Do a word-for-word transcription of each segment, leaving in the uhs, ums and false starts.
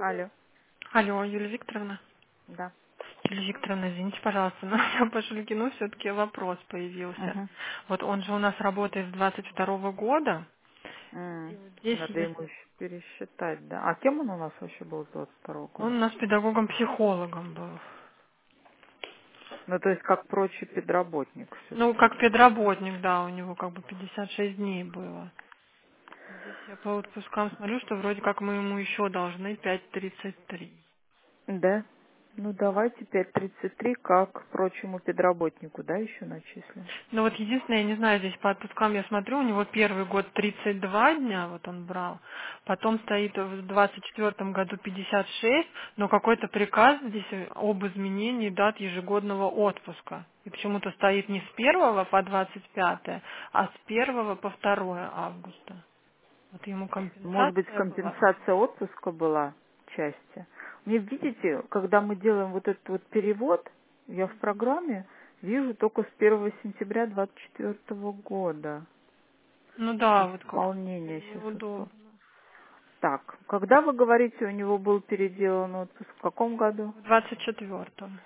Алло, Алло, Юлия Викторовна. да. Юлия Викторовна, извините, пожалуйста, но на Пашулькину все-таки вопрос появился. Угу. Вот он же у нас работает с двадцать второго года. И М, вот здесь, Надо ему если еще пересчитать, да. А кем он у нас вообще был с двадцать второго он года? у нас педагогом-психологом был. Ну, то есть как прочий педработник Ну, все-таки. как педработник, да, у него как бы пятьдесят шесть дней было. Здесь я по отпускам смотрю, что вроде как мы ему еще должны пять тридцать три. Да. Ну, давайте пять тридцать три как прочему педработнику, да, еще начислим. Ну вот единственное, я не знаю, здесь по отпускам я смотрю, у него первый год тридцать два дня, вот он брал, потом стоит в двадцать четвёртом году пятьдесят шесть, но какой-то приказ здесь об изменении дат ежегодного отпуска. И почему-то стоит не с первого по двадцать пятое, а с первого по второе августа. Вот ему Может быть, компенсация была. компенсация отпуска была части. Мне, видите, когда мы делаем вот этот вот перевод, я в программе вижу только с первого сентября двадцать четвёртого года. Ну да, вот как Исполнение сейчас. неудобно. Так, когда вы говорите, у него был переделан отпуск? В каком году? В двадцать четвёртом.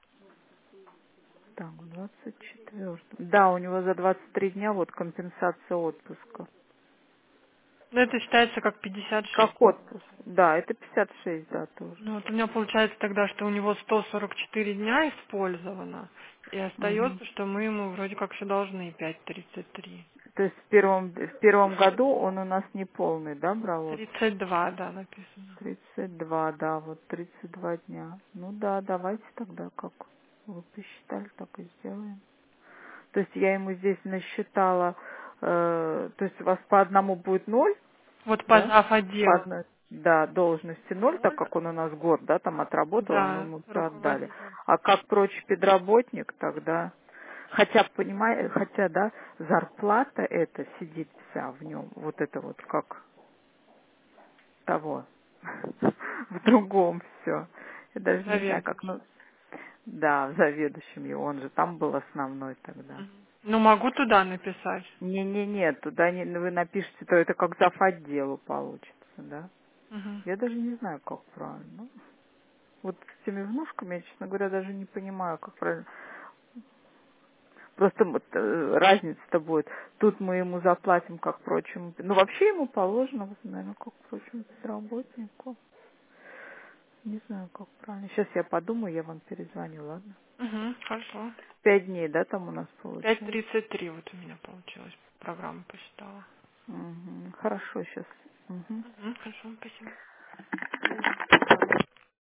Так, в двадцать четвёртом. Да, у него за двадцать три дня вот компенсация отпуска. Ну это считается как пятьдесят шесть. Как отпуск? Да, это пятьдесят шесть, да, тоже. Ну вот у меня получается тогда, что у него сто сорок четыре дня использовано, и Мгм. остается, что мы ему вроде как еще должны пять тридцать три. То есть в первом, в первом году он у нас не полный, да, брал отпуск? тридцать два, да, написано. тридцать два, да, вот тридцать два дня. Ну да, давайте тогда, как вы посчитали, так и сделаем. То есть я ему здесь насчитала, э, то есть у вас по одному будет ноль, Вот по да? зав. По Отдел одной, да, должности ноль, так ноль, как он у нас год, да, там отработал, мы да, ему все отдали. руководитель. А как прочий педработник, тогда, хотя, понимаете, хотя, да, зарплата эта сидит вся в нем, вот это вот как того, в другом все. Я даже не знаю, как, Заведующий. ну, да, в заведующем его, он же там был основной тогда. Мгм. Ну могу туда написать. Не-не-не, туда не, вы напишите, то это как зав. Отделу получится, да? Мгм. Я даже не знаю, как правильно. Вот с теми внушками, я, честно говоря, даже не понимаю, как правильно. Просто вот, э, разница-то будет. Тут мы ему заплатим, как прочему. Ну, вообще ему положено, вот, наверное, как прочему работнику. Не знаю, как правильно. Сейчас я подумаю, я вам перезвоню, ладно? Угу, хорошо. Пять дней, да, там у нас пять получается? тридцать три вот у меня получилось. Программа посчитала. Угу. Хорошо, сейчас. Угу. Угу, хорошо, спасибо.